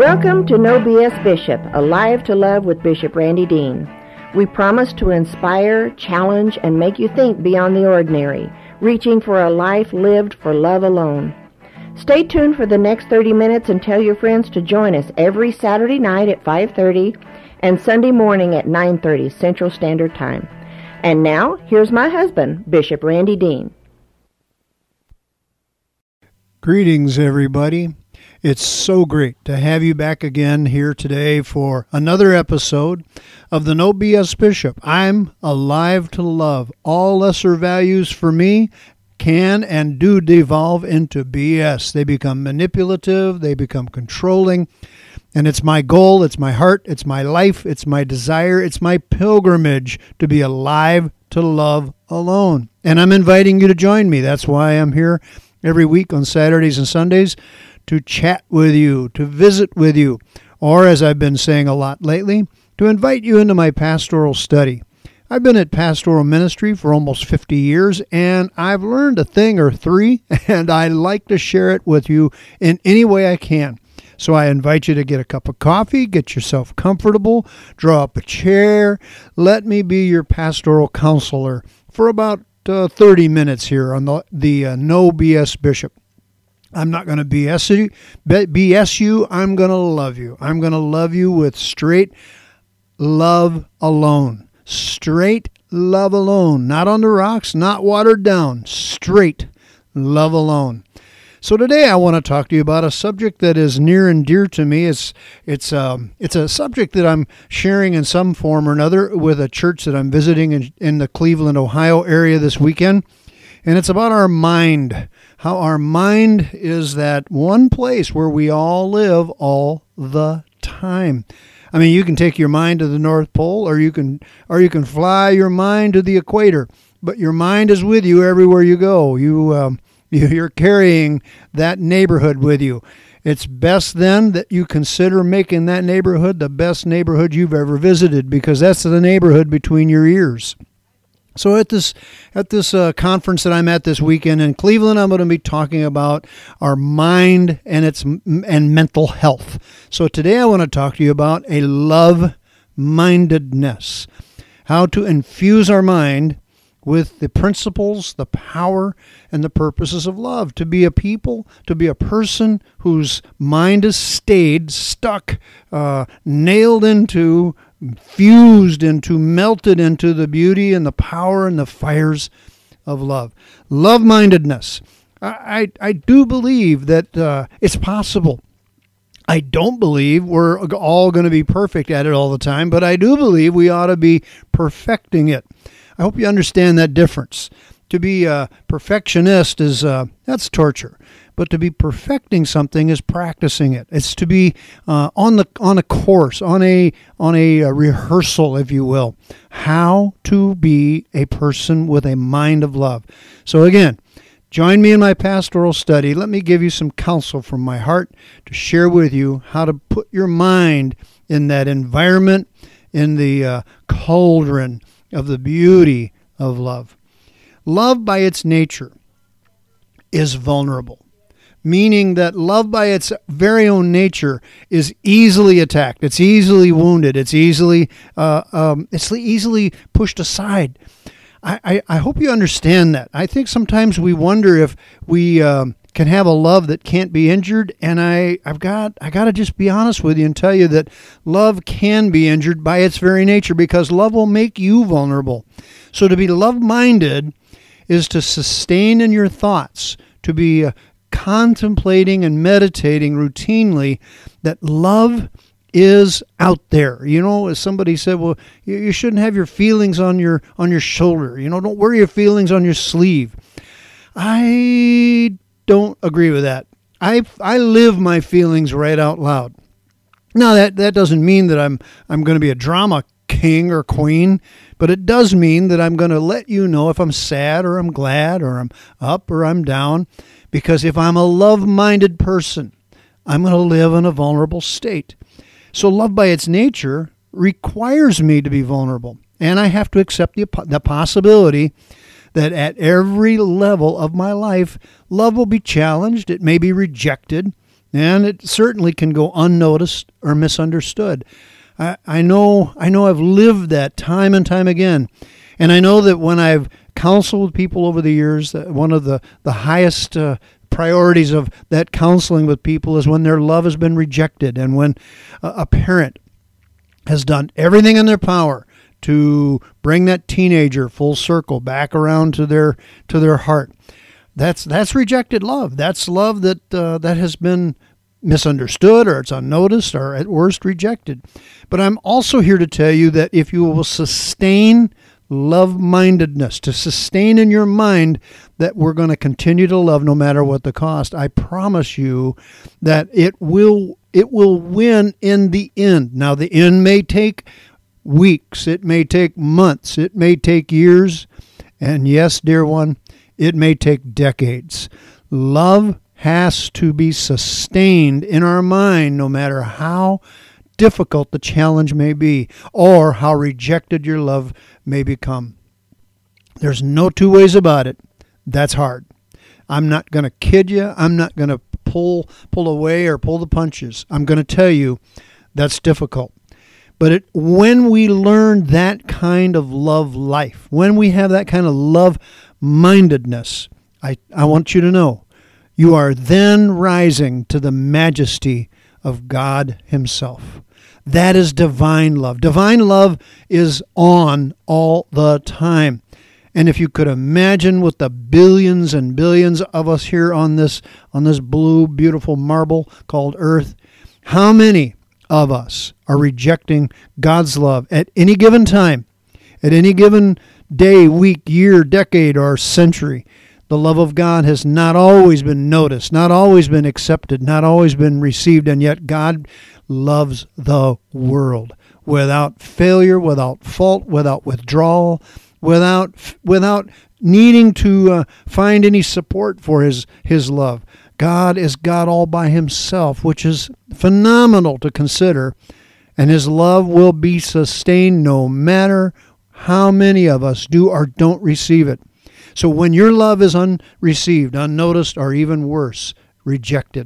Welcome to No BS Bishop, Alive to Love with Bishop Randy Dean. We promise to inspire, challenge, and make you think beyond the ordinary, reaching for a life lived for love alone. Stay tuned for the next 30 minutes and tell your friends to join us every Saturday night at 5:30 and Sunday morning at 9:30 Central Standard Time. And now, here's my husband, Bishop Randy Dean. Greetings, everybody. It's so great to have you back again here today for another episode of the No BS Bishop. I'm alive to love. All lesser values for me can and do devolve into BS. They become manipulative, they become controlling, and it's my goal, it's my heart, it's my life, it's my desire, it's my pilgrimage to be alive to love alone. And I'm inviting you to join me. That's why I'm here every week on Saturdays and Sundays to chat with you, to visit with you, or as I've been saying a lot lately, to invite you into my pastoral study. I've been at pastoral ministry for almost 50 years, and I've learned a thing or three, and I like to share it with you in any way I can. So I invite you to get a cup of coffee, get yourself comfortable, draw up a chair. Let me be your pastoral counselor for about 30 minutes here on the No BS Bishop. I'm not going to BS you. I'm going to love you. I'm going to love you with straight love alone. Straight love alone. Not on the rocks, not watered down. Straight love alone. So today I want to talk to you about a subject that is near and dear to me. It's a subject that I'm sharing in some form or another with a church that I'm visiting in the Cleveland, Ohio area this weekend. And it's about our mind, how our mind is that one place where we all live all the time. I mean, you can take your mind to the North Pole, or you can fly your mind to the equator, but your mind is with you everywhere you go. You're carrying that neighborhood with you. It's best then that you consider making that neighborhood the best neighborhood you've ever visited, because that's the neighborhood between your ears. So at this conference that I'm at this weekend in Cleveland, I'm going to be talking about our mind and mental health. So today I want to talk to you about a love-mindedness, how to infuse our mind with the principles, the power, and the purposes of love. To be a people, to be a person whose mind is stuck, nailed into, fused into, melted into the beauty and the power and the fires of love. Love-mindedness. I do believe that it's possible. I don't believe we're all going to be perfect at it all the time, but I do believe we ought to be perfecting it. I hope you understand that difference. To be a perfectionist is that's torture, but to be perfecting something is practicing it. It's to be on a course, on a rehearsal, if you will, how to be a person with a mind of love. So again, join me in my pastoral study. Let me give you some counsel from my heart to share with you how to put your mind in that environment, in the cauldron of the beauty of love. Love by its nature is vulnerable, meaning that love by its very own nature is easily attacked. It's easily wounded. It's easily pushed aside. I hope you understand that. I think sometimes we wonder if we can have a love that can't be injured, and I got to just be honest with you and tell you that love can be injured by its very nature, because love will make you vulnerable. So to be love-minded is to sustain in your thoughts, to be contemplating and meditating routinely that love is out there. You know, as somebody said, well, you shouldn't have your feelings on your shoulder. You know, don't wear your feelings on your sleeve. I don't agree with that. I live my feelings right out loud. Now that doesn't mean that I'm going to be a drama king or queen, but it does mean that I'm going to let you know if I'm sad or I'm glad or I'm up or I'm down, because if I'm a love-minded person, I'm going to live in a vulnerable state. So love by its nature requires me to be vulnerable, and I have to accept the possibility that at every level of my life, love will be challenged. It may be rejected. and it certainly can go unnoticed or misunderstood. I know I've lived that time and time again, and I know that when I've counseled people over the years, that one of the highest priorities of that counseling with people is when their love has been rejected, and when a parent has done everything in their power to bring that teenager full circle back around to their heart. That's rejected love. That's love that has been misunderstood, or it's unnoticed, or at worst rejected. But I'm also here to tell you that if you will sustain love-mindedness, to sustain in your mind that we're going to continue to love no matter what the cost, I promise you that it will win in the end. Now, the end may take weeks, it may take months, it may take years, and yes, dear one, it may take decades. Love has to be sustained in our mind no matter how difficult the challenge may be or how rejected your love may become. There's no two ways about it. That's hard. I'm not going to kid you. I'm not going to pull away or pull the punches. I'm going to tell you that's difficult. But when we learn that kind of love life, when we have that kind of love-mindedness, I want you to know, you are then rising to the majesty of God Himself. That is divine love. Divine love is on all the time. And if you could imagine with the billions and billions of us here on this blue, beautiful marble called Earth, how many of us are rejecting God's love at any given time, at any given day, week, year, decade, or century? The love of God has not always been noticed, not always been accepted, not always been received, and yet God loves the world without failure, without fault, without withdrawal, without needing to find any support for His love. God is God all by Himself, which is phenomenal to consider, and His love will be sustained no matter how many of us do or don't receive it. So when your love is unreceived, unnoticed, or even worse, rejected,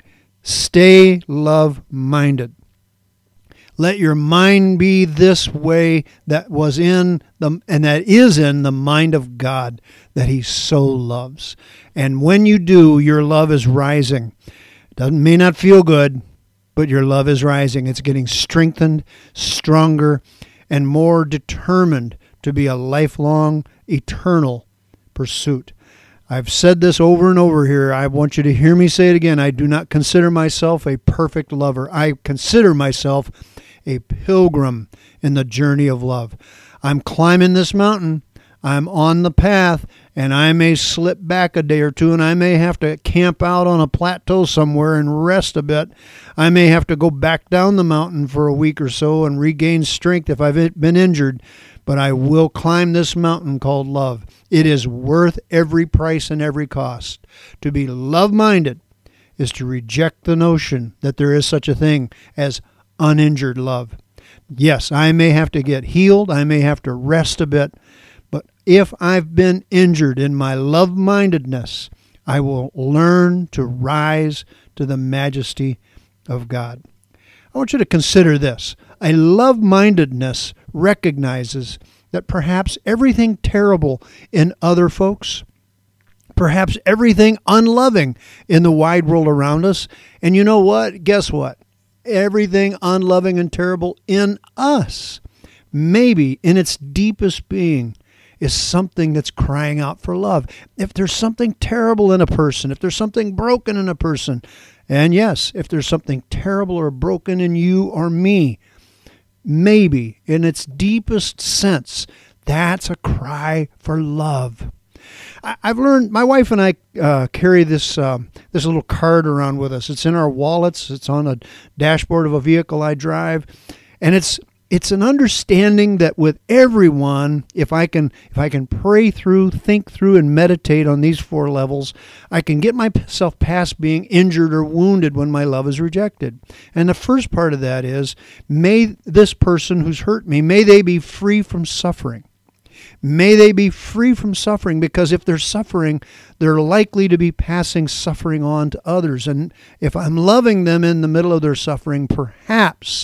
stay love-minded. Let your mind be this way that was in and that is in the mind of God that He so loves. And when you do, your love is rising. It may not feel good, but your love is rising. It's getting strengthened, stronger, and more determined to be a lifelong, eternal pursuit. I've said this over and over here. I want you to hear me say it again. I do not consider myself a perfect lover. I consider myself a pilgrim in the journey of love. I'm climbing this mountain. I'm on the path, and I may slip back a day or two, and I may have to camp out on a plateau somewhere and rest a bit. I may have to go back down the mountain for a week or so and regain strength if I've been injured, but I will climb this mountain called love. It is worth every price and every cost. To be love-minded is to reject the notion that there is such a thing as uninjured love. Yes, I may have to get healed. I may have to rest a bit. But if I've been injured in my love-mindedness, I will learn to rise to the majesty of God. I want you to consider this. A love-mindedness recognizes that perhaps everything terrible in other folks, perhaps everything unloving in the wide world around us, and you know what? Guess what? Everything unloving and terrible in us, maybe in its deepest being, is something that's crying out for love. If there's something terrible in a person, if there's something broken in a person, and yes, if there's something terrible or broken in you or me, maybe in its deepest sense, that's a cry for love. I've learned, my wife and I carry this little card around with us. It's in our wallets. It's on a dashboard of a vehicle I drive, and it's an understanding that with everyone, if I can pray through, think through, and meditate on these 4 levels, I can get myself past being injured or wounded when my love is rejected. And the first part of that is, may this person who's hurt me, may they be free from suffering. May they be free from suffering, because if they're suffering, they're likely to be passing suffering on to others. And if I'm loving them in the middle of their suffering, perhaps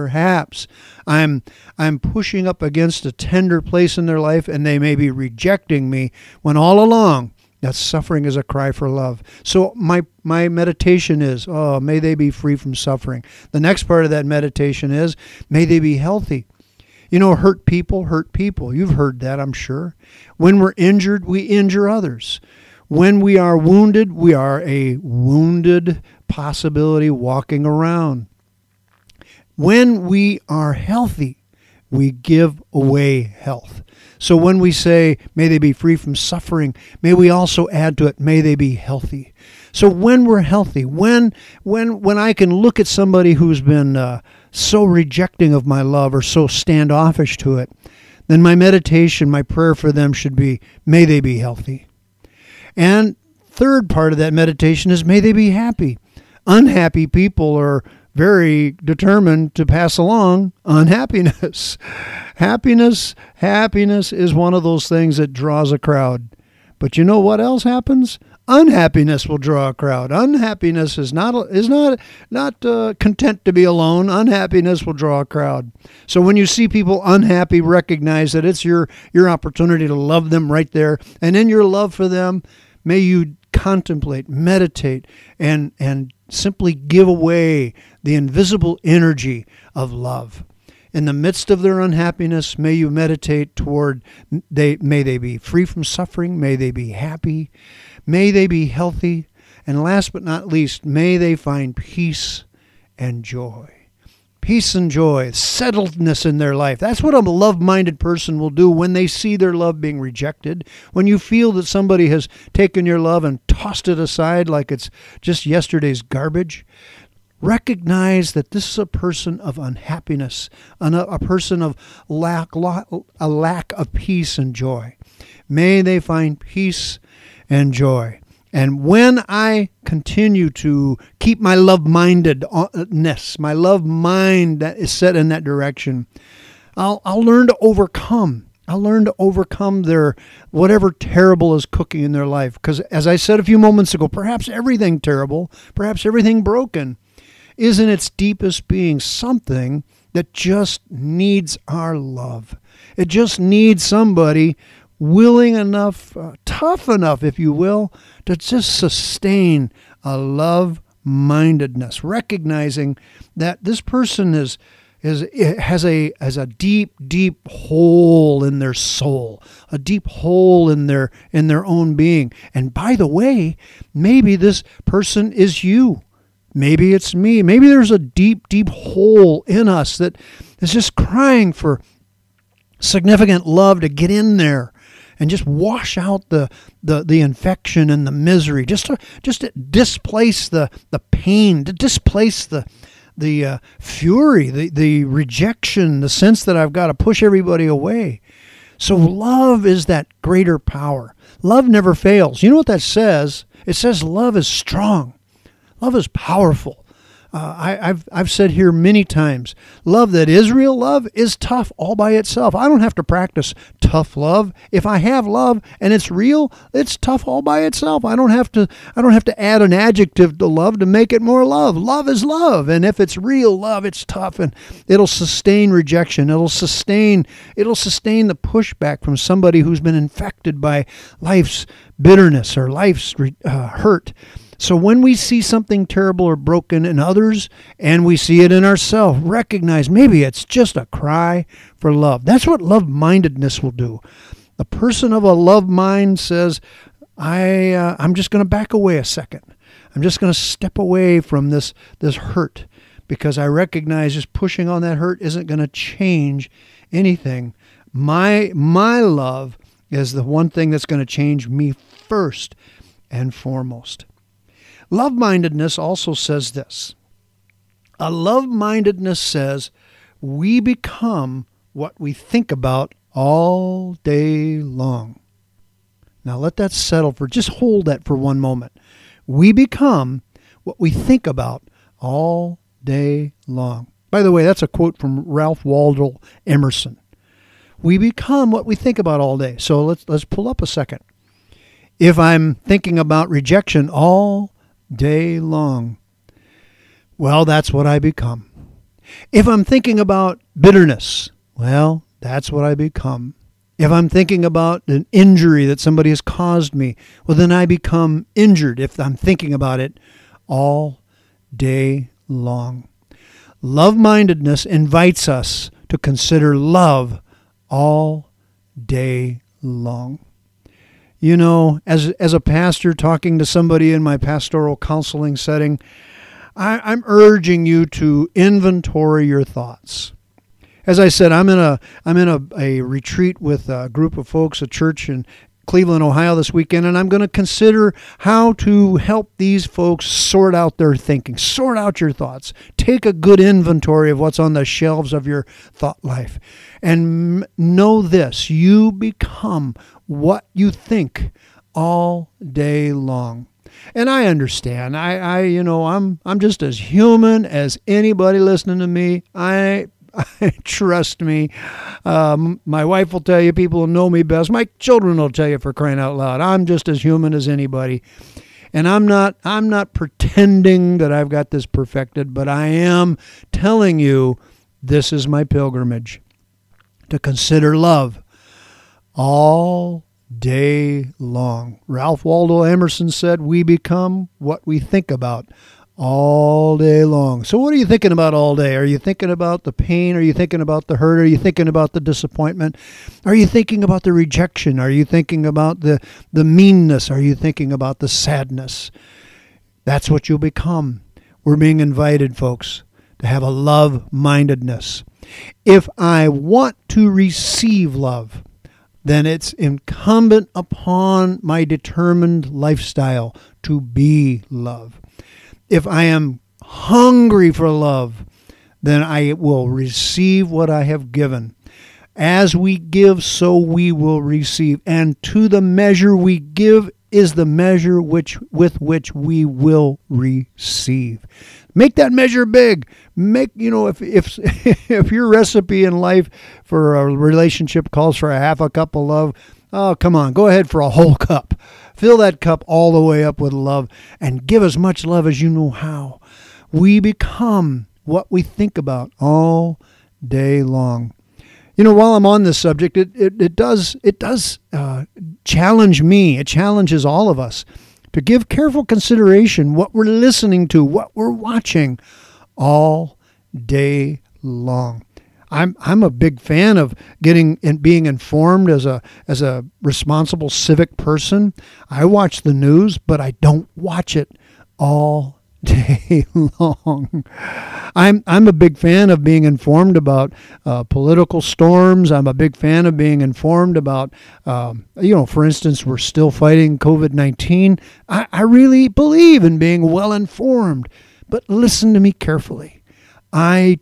I'm pushing up against a tender place in their life, and they may be rejecting me when all along that suffering is a cry for love. So my meditation is, may they be free from suffering. The next part of that meditation is, may they be healthy. You know, hurt people hurt people. You've heard that, I'm sure. When we're injured, we injure others. When we are wounded, we are a wounded possibility walking around. When we are healthy, we give away health. So when we say, may they be free from suffering, may we also add to it, may they be healthy. So when we're healthy, when I can look at somebody who's been so rejecting of my love or so standoffish to it, then my meditation, my prayer for them should be, may they be healthy. And third part of that meditation is, may they be happy. Unhappy people are very determined to pass along unhappiness. Happiness is one of those things that draws a crowd. But you know what else happens? Unhappiness will draw a crowd. Unhappiness is not content to be alone. Unhappiness will draw a crowd. So when you see people unhappy, recognize that it's your opportunity to love them right there. And in your love for them, may you contemplate, meditate, and simply give away the invisible energy of love. In the midst of their unhappiness, may you meditate toward, may they be free from suffering, may they be happy, may they be healthy, and last but not least, may they find peace and joy. Peace and joy, settledness in their life. That's what a love-minded person will do when they see their love being rejected. When you feel that somebody has taken your love and tossed it aside like it's just yesterday's garbage, recognize that this is a person of unhappiness, a person of a lack of peace and joy. May they find peace and joy. And when I continue to keep my love-mindedness, my love mind that is set in that direction, I'll learn to overcome. I'll learn to overcome their whatever terrible is cooking in their life. Because as I said a few moments ago, perhaps everything terrible, perhaps everything broken, is in its deepest being something that just needs our love. It just needs somebody willing enough, tough enough, if you will, to just sustain a love-mindedness, recognizing that this person has a deep hole in their soul, a deep hole in their own being. And by the way, maybe this person is you. Maybe it's me. Maybe there's a deep hole in us that is just crying for significant love to get in there and just wash out the infection and the misery, just to displace the pain, to displace the fury, the rejection, the sense that I've got to push everybody away. So love is that greater power. Love never fails. You know what that says? It says love is strong. Love is powerful. I've said here many times, love that is real love is tough all by itself. I don't have to practice tough love. If I have love and it's real, it's tough all by itself. I don't have to add an adjective to love to make it more love. Love is love, and if it's real love, it's tough, and it'll sustain rejection. It'll sustain the pushback from somebody who's been infected by life's bitterness or life's hurt. So when we see something terrible or broken in others, and we see it in ourselves, recognize maybe it's just a cry for love. That's what love-mindedness will do. The person of a love mind says, I'm just going to back away a second. I'm just going to step away from this hurt, because I recognize just pushing on that hurt isn't going to change anything. My love is the one thing that's going to change me first and foremost. Love-mindedness also says this. A love-mindedness says we become what we think about all day long. Now let that settle just hold that for one moment. We become what we think about all day long. By the way, that's a quote from Ralph Waldo Emerson. We become what we think about all day. So let's pull up a second. If I'm thinking about rejection all day long, well, that's what I become. If I'm thinking about bitterness, well, that's what I become. If I'm thinking about an injury that somebody has caused me, well, then I become injured if I'm thinking about it all day long. Love-mindedness invites us to consider love all day long. You know, as a pastor talking to somebody in my pastoral counseling setting, I'm urging you to inventory your thoughts. As I said, I'm in a retreat with a group of folks, a church in Cleveland, Ohio this weekend, and I'm going to consider how to help these folks sort out their thinking, sort out your thoughts. Take a good inventory of what's on the shelves of your thought life. And know this, you become what you think all day long. And I understand. I'm just as human as anybody listening to me. Trust me. My wife will tell you, people who know me best. My children will tell you, for crying out loud. I'm just as human as anybody. And I'm not pretending that I've got this perfected, but I am telling you this is my pilgrimage, to consider love all day long. Ralph Waldo Emerson said, we become what we think about all day long. So what are you thinking about all day? Are you thinking about the pain? Are you thinking about the hurt? Are you thinking about the disappointment? Are you thinking about the rejection? Are you thinking about the meanness? Are you thinking about the sadness? That's what you'll become. We're being invited, folks, to have a love-mindedness. If I want to receive love, then it's incumbent upon my determined lifestyle to be love. If I am hungry for love, then I will receive what I have given. As we give, so we will receive. And to the measure we give is the measure with which we will receive. Make that measure big. If your recipe in life for a relationship calls for a half a cup of love, oh, come on, go ahead for a whole cup. Fill that cup all the way up with love and give as much love as you know how. We become what we think about all day long. You know, while I'm on this subject, it does challenge me. It challenges all of us to give careful consideration what we're listening to, what we're watching all day long. I'm a big fan of getting and being informed as a responsible civic person. I watch the news, but I don't watch it all day long. I'm a big fan of being informed about political storms. I'm a big fan of being informed about, for instance, we're still fighting COVID-19. I really believe in being well informed, but listen to me carefully. I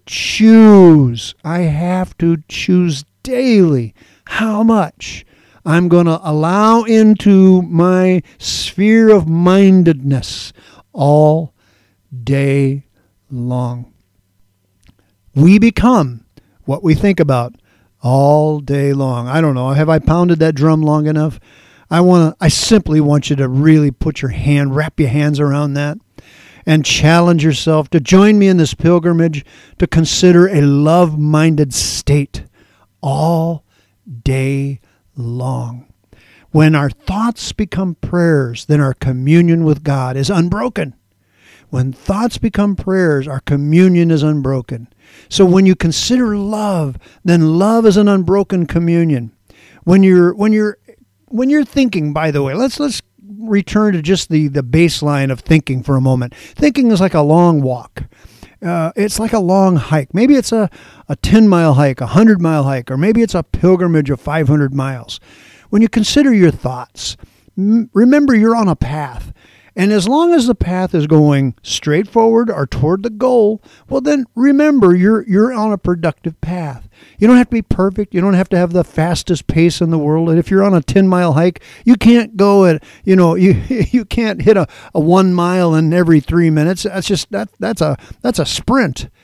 have to choose daily how much I'm going to allow into my sphere of mindedness all day long. We become what we think about all day long. I don't know. Have I pounded that drum long enough? I simply want you to really wrap your hands around that and challenge yourself to join me in this pilgrimage to consider a love-minded state all day long. When our thoughts become prayers, then our communion with God is unbroken. When thoughts become prayers, our communion is unbroken. So when you consider love, then love is an unbroken communion. When you're thinking, by the way, let's return to just the baseline of thinking for a moment. Thinking is like a long walk. It's like a long hike. Maybe it's a 10-mile hike, a 100-mile hike, or maybe it's a pilgrimage of 500 miles. When you consider your thoughts, remember you're on a path. And as long as the path is going straight forward or toward the goal, well then remember you're on a productive path. You don't have to be perfect. You don't have to have the fastest pace in the world. And if you're on a 10-mile hike, you can't go at, you can't hit a 1 mile in every 3 minutes. That's a sprint.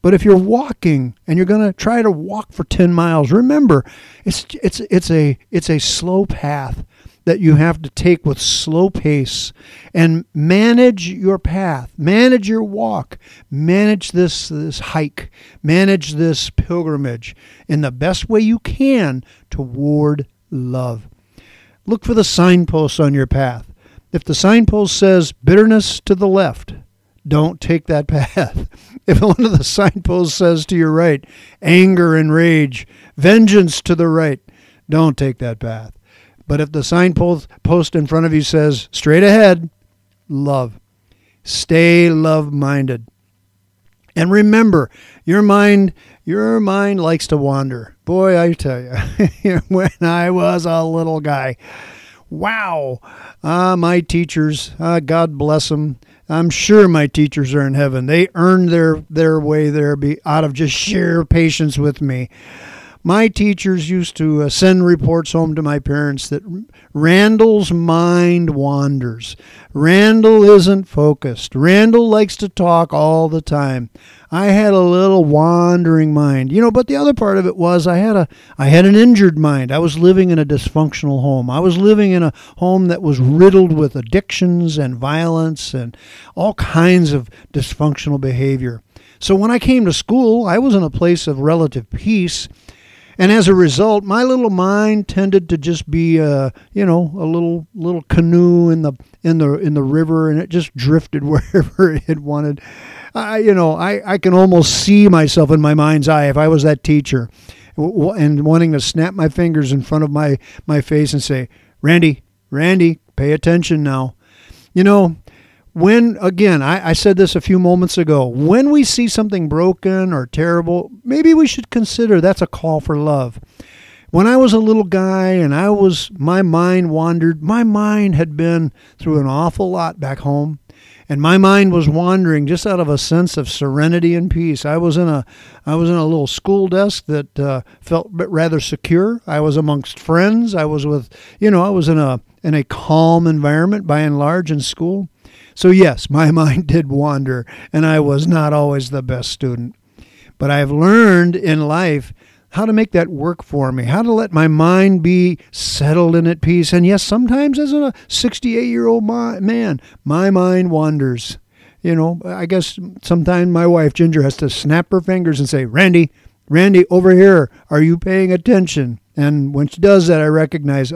But if you're walking and you're going to try to walk for 10 miles, remember, it's a slow path that you have to take with slow pace, and manage your path, manage your walk, manage this hike, manage this pilgrimage in the best way you can toward love. Look for the signposts on your path. If the signpost says bitterness to the left, don't take that path. If one of the signposts says to your right, anger and rage, vengeance to the right, don't take that path. But if the signpost in front of you says, straight ahead, love. Stay love-minded. And remember, your mind likes to wander. Boy, I tell you, when I was a little guy, wow, my teachers, God bless them. I'm sure my teachers are in heaven. They earned their way there out of just sheer patience with me. My teachers used to send reports home to my parents that Randall's mind wanders. Randall isn't focused. Randall likes to talk all the time. I had a little wandering mind, but the other part of it was I had an injured mind. I was living in a dysfunctional home. I was living in a home that was riddled with addictions and violence and all kinds of dysfunctional behavior. So when I came to school, I was in a place of relative peace. And as a result, my little mind tended to just be, a little canoe in the river, and it just drifted wherever it wanted. I can almost see myself in my mind's eye if I was that teacher, and wanting to snap my fingers in front of my face and say, Randy, pay attention now. When, again, I said this a few moments ago, when we see something broken or terrible, maybe we should consider that's a call for love. When I was a little guy and my mind wandered, my mind had been through an awful lot back home, and my mind was wandering just out of a sense of serenity and peace. I was in a little school desk that felt rather secure. I was amongst friends. I was in a calm environment by and large in school. So yes, my mind did wander, and I was not always the best student. But I've learned in life how to make that work for me, how to let my mind be settled and at peace. And yes, sometimes as a 68-year-old man, my mind wanders. I guess sometimes my wife, Ginger, has to snap her fingers and say, Randy, over here, are you paying attention? And when she does that, I recognize,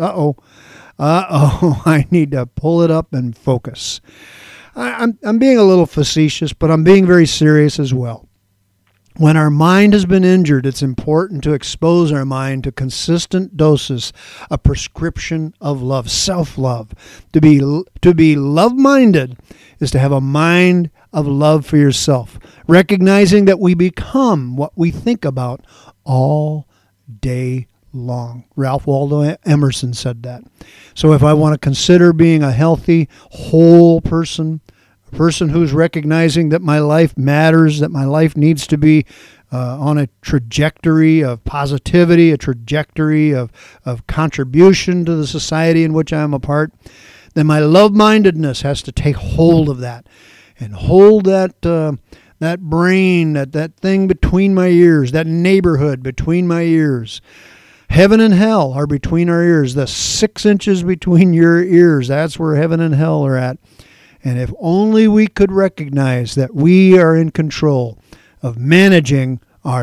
I need to pull it up and focus. I'm being a little facetious, but I'm being very serious as well. When our mind has been injured, it's important to expose our mind to consistent doses, a prescription of love, self-love. To be love-minded is to have a mind of love for yourself, recognizing that we become what we think about all day long. Ralph Waldo Emerson said that. So if I want to consider being a healthy, whole person, a person who's recognizing that my life matters, that my life needs to be on a trajectory of positivity, a trajectory of contribution to the society in which I am a part, then my love-mindedness has to take hold of that and hold that brain, that thing between my ears, that neighborhood between my ears. Heaven and hell are between our ears. The 6 inches between your ears, that's where heaven and hell are at. And if only we could recognize that we are in control of managing our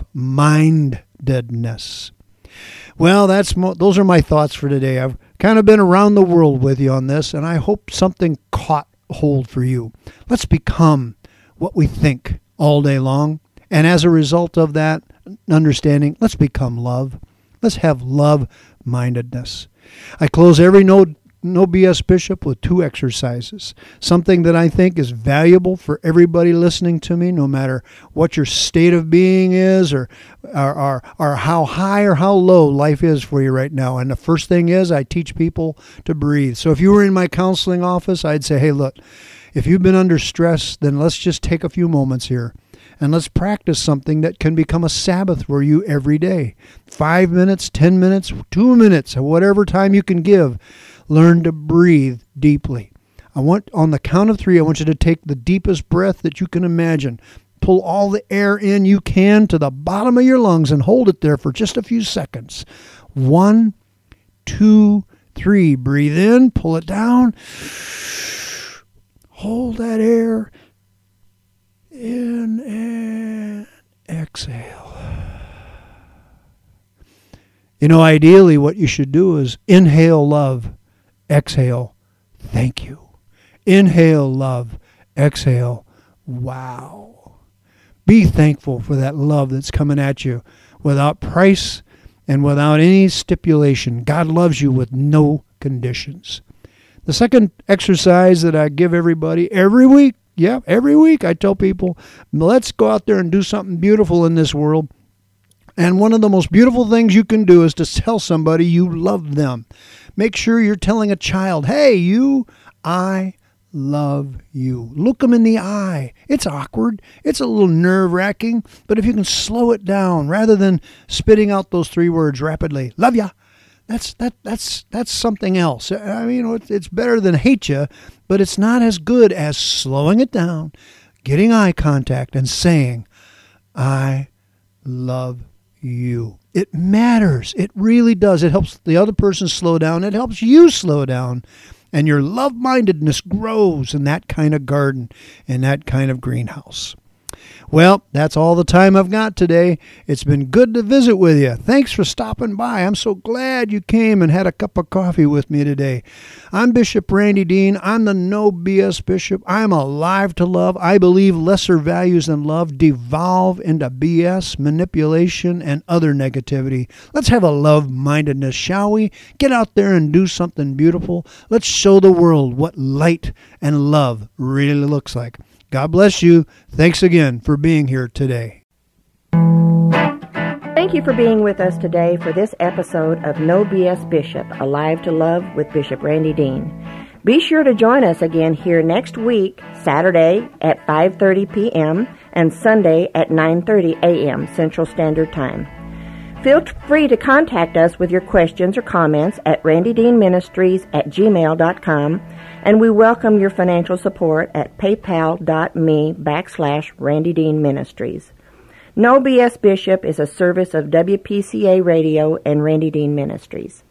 love-mindedness. Well, those are my thoughts for today. I've kind of been around the world with you on this, and I hope something caught hold for you. Let's become what we think all day long. And as a result of that understanding, let's become love. Let's have love-mindedness. I close every No BS Bishop with 2 exercises, something that I think is valuable for everybody listening to me, no matter what your state of being is or how high or how low life is for you right now. And the first thing is I teach people to breathe. So if you were in my counseling office, I'd say, hey, look, if you've been under stress, then let's just take a few moments here. And let's practice something that can become a Sabbath for you every day. 5 minutes, 10 minutes, 2 minutes, whatever time you can give. Learn to breathe deeply. On the count of 3, I want you to take the deepest breath that you can imagine. pull all the air in you can to the bottom of your lungs and hold it there for just a few seconds. 1, 2, 3. Breathe in, pull it down. Hold that air in and exhale. Ideally what you should do is inhale love, exhale thank you. Inhale love, exhale wow. Be thankful for that love that's coming at you without price and without any stipulation. God loves you with no conditions. The second exercise that I give everybody every week, I tell people, let's go out there and do something beautiful in this world. And one of the most beautiful things you can do is to tell somebody you love them. Make sure you're telling a child, hey, I love you. Look them in the eye. It's awkward. It's a little nerve-wracking. But if you can slow it down rather than spitting out those 3 words rapidly, love ya, that's something else. I mean, it's better than hate ya, but it's not as good as slowing it down, getting eye contact, and saying, I love you. It matters. It really does. It helps the other person slow down. It helps you slow down. And your love-mindedness grows in that kind of garden, in that kind of greenhouse. Well, that's all the time I've got today. It's been good to visit with you. Thanks for stopping by. I'm so glad you came and had a cup of coffee with me today. I'm Bishop Randy Dean. I'm the No BS Bishop. I'm alive to love. I believe lesser values than love devolve into BS, manipulation, and other negativity. Let's have a love-mindedness, shall we? Get out there and do something beautiful. Let's show the world what light and love really looks like. God bless you. Thanks again for being here today. Thank you for being with us today for this episode of No BS Bishop, Alive to Love with Bishop Randy Dean. Be sure to join us again here next week, Saturday at 5:30 p.m. and Sunday at 9:30 a.m. Central Standard Time. Feel free to contact us with your questions or comments at randydeanministries@gmail.com, and we welcome your financial support at paypal.me/Randy Dean Ministries. No BS Bishop is a service of WPCA Radio and Randy Dean Ministries.